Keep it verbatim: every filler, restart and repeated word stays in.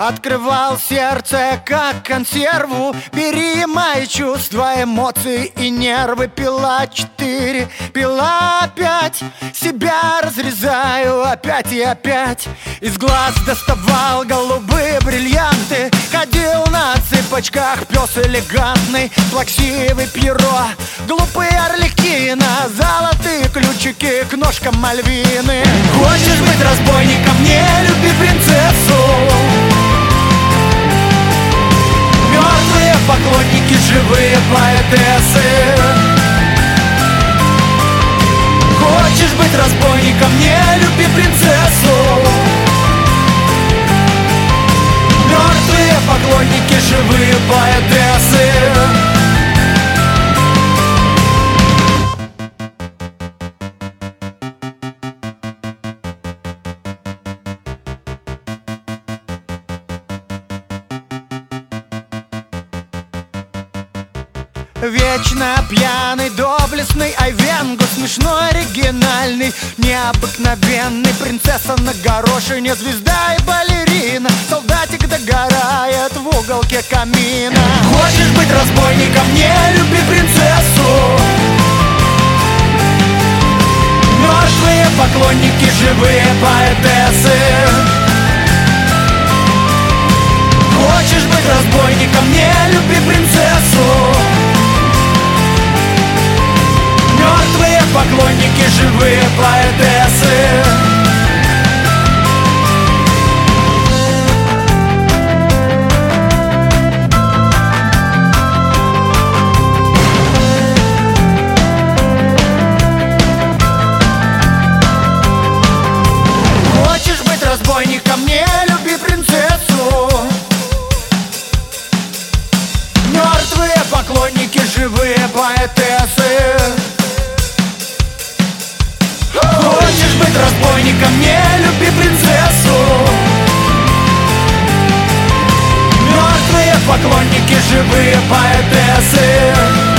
Открывал сердце, как консерву. Бери мои чувства, эмоции и нервы. Пила четыре, пила пять. Себя разрезаю опять и опять. Из глаз доставал голубые бриллианты. Ходил на цыпочках, пес элегантный. Плаксивый Пьеро, глупые Арлекино. Золотые ключики к ножкам Мальвины. Хочешь быть разбойником, не люби принцессу. Мертвые поклонники, живые поэтессы. Хочешь быть разбойником, не люби принцессу. Мертвые поклонники, живые поэтессы. Вечно пьяный, доблестный Айвенго, смешной, оригинальный, необыкновенный. Принцесса на горошине, звезда и балерина. Солдатик догорает в уголке камина. Хочешь быть разбойником, не люби принцессу. Мертвые поклонники, живые поэтессы. Хочешь быть разбойником, не люби принцессу. Мертвые поклонники, живые поэтессы. Хочешь быть разбойником, не люби принцессу. Мертвые поклонники, живые поэтессы. Хочешь быть разбойником, не люби принцессу. Мертвые поклонники, живые поэтессы.